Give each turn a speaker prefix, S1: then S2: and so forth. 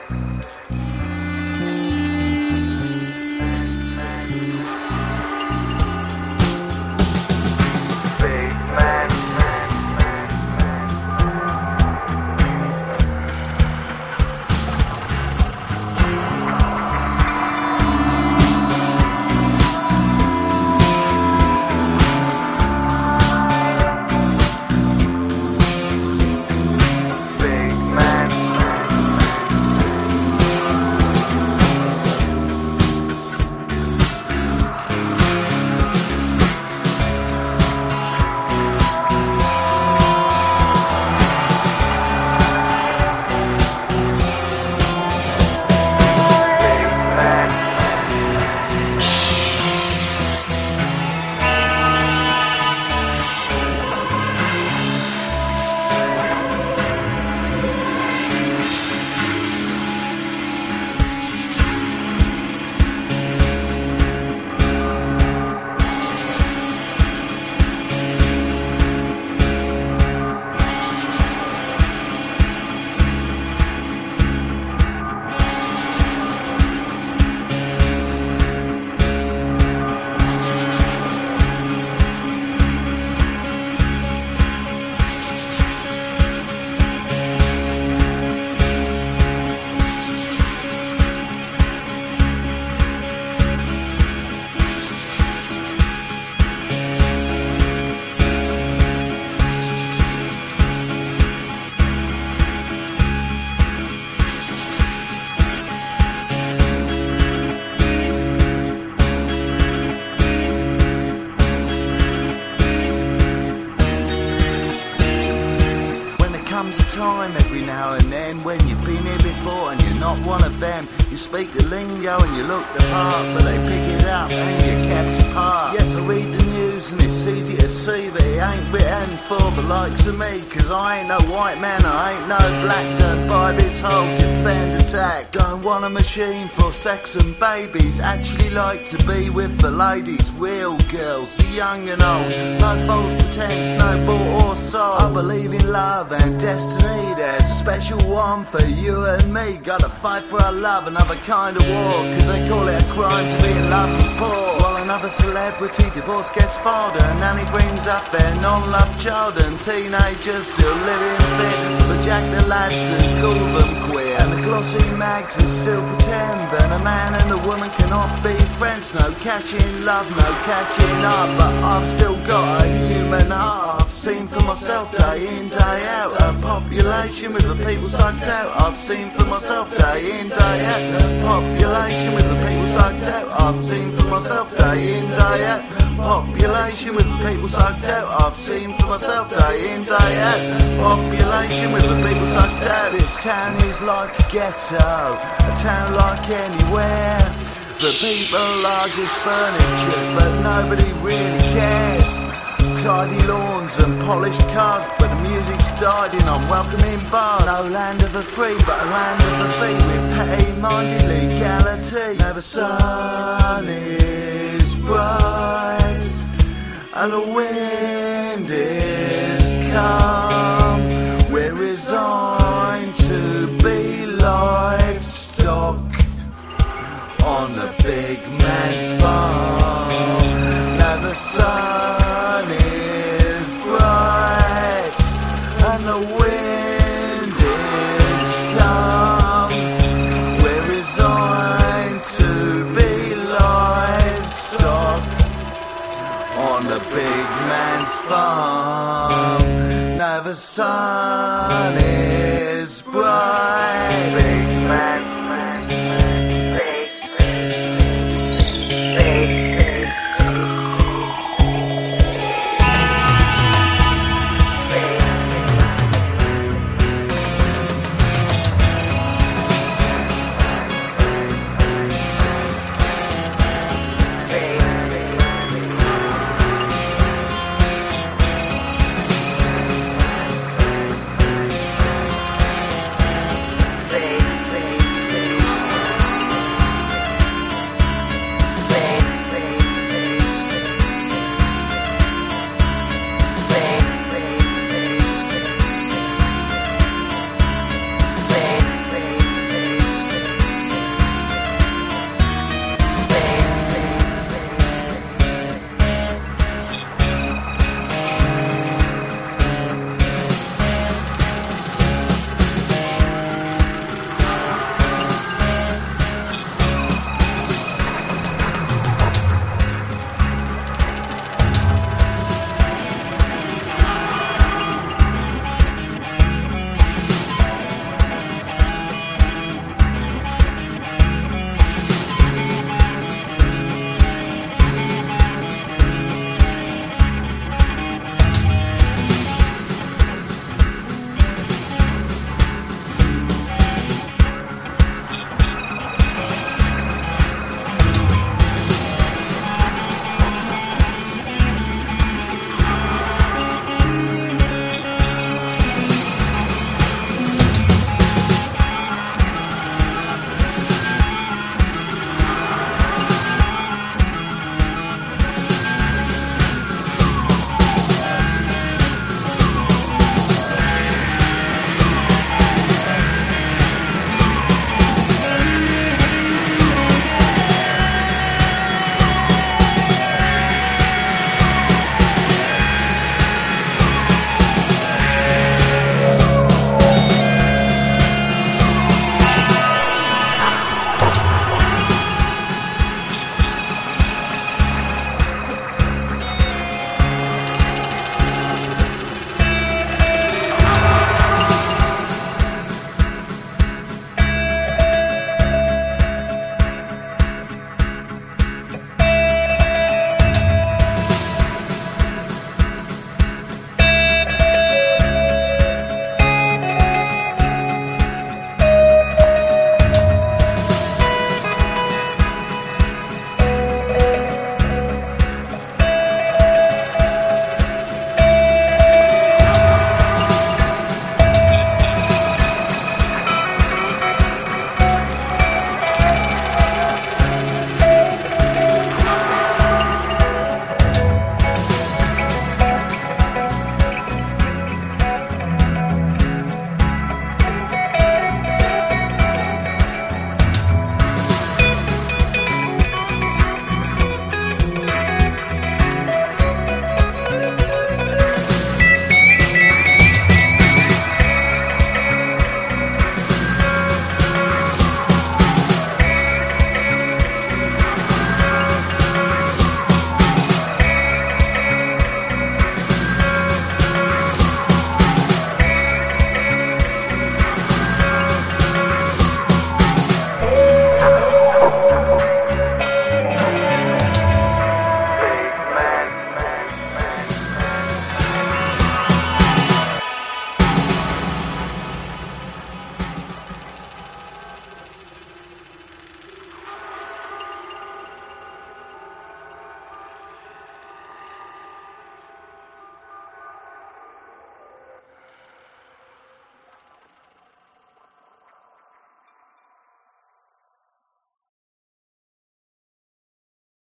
S1: Time every now and then when you've been here before and you're not one of them. You speak the lingo and you look the part, but they pick it up and you're kept apart. Yes, I read the news and it's easy to see that it ain't written for the likes of me, cause I ain't no white man, I ain't no black. Don't buy this whole defend attack. Don't want a machine for sex and babies. Actually like to be with the ladies, real girls, the young and old. No false pretense, no bought or sold. I believe in love and destiny. There's a special one for you and me. Gotta fight for our love, another kind of war, cause they call it a crime to be in love and poor. While another celebrity divorce gets filed, and Nanny brings up their non-loved child, and teenagers still living fit, but Jack the lads and call them queer. And the glossy mags still pretend that a man and a woman cannot be friends. No catching love, no catching up, but I've still got a human heart. I've seen for myself day in, day out, a population with the people sucked out. I've seen for myself day in, day out, a population with the people sucked out. I've seen for myself day in, day out, population with the people sucked out. I've seen for myself day in, day out, population with the people sucked out. This town is like a ghetto, a town like anywhere. The people are just furniture, but nobody really cares. Tidy lawns and polished cars, but the music's died in unwelcoming bars. No land of the free, but a land of the free, with petty-minded legality. Now the sun is bright and the wind is calm. We're resigned to be livestock on the big man's farm. Now the sun is bright and the wind is calm. We're resigned to be livestock on the big man's farm. Now the sun is